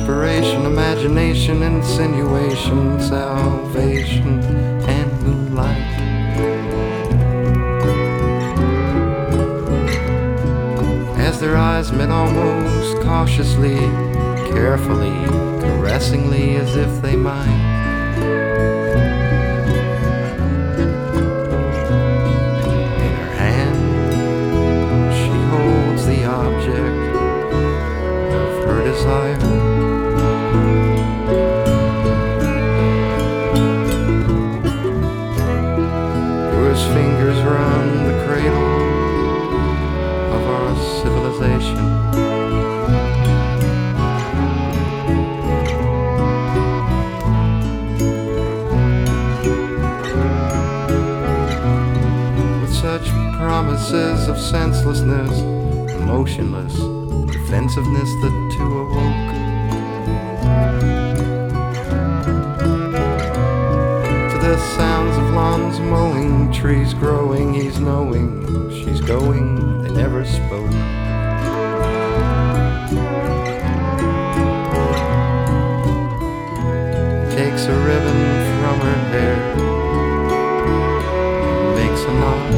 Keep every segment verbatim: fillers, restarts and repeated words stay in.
inspiration, imagination, insinuation, salvation, and moonlight. As their eyes met almost cautiously, carefully, caressingly, as if they might. In her hand, she holds the object of her desire. Through his fingers run the cradle of our civilization. With such promises of senselessness, emotionless defensiveness, the two awoke. To the sounds of lawns mowing, trees growing, he's knowing she's going, they never spoke. Takes a ribbon from her hair, makes a knot.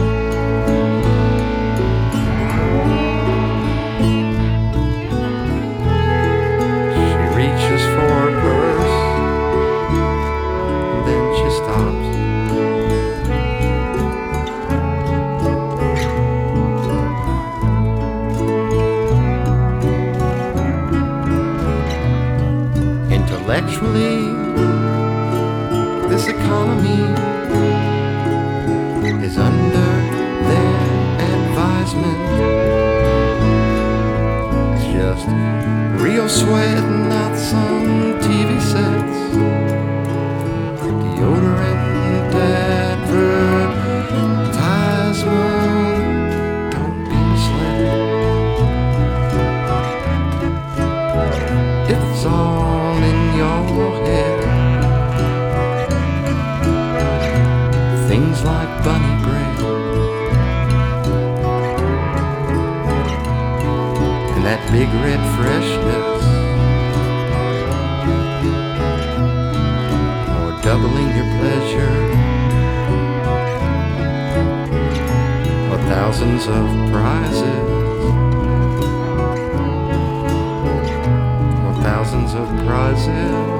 She reaches for her purse, and then she stops. Intellectually, this economy is under their advisement. It's just real sweat, not some T V sets. Deodorant advertisement, don't be misled. It's all in your head. Things like bunny bread and that big red freshness, or doubling your pleasure, or thousands of prizes, or thousands of prizes.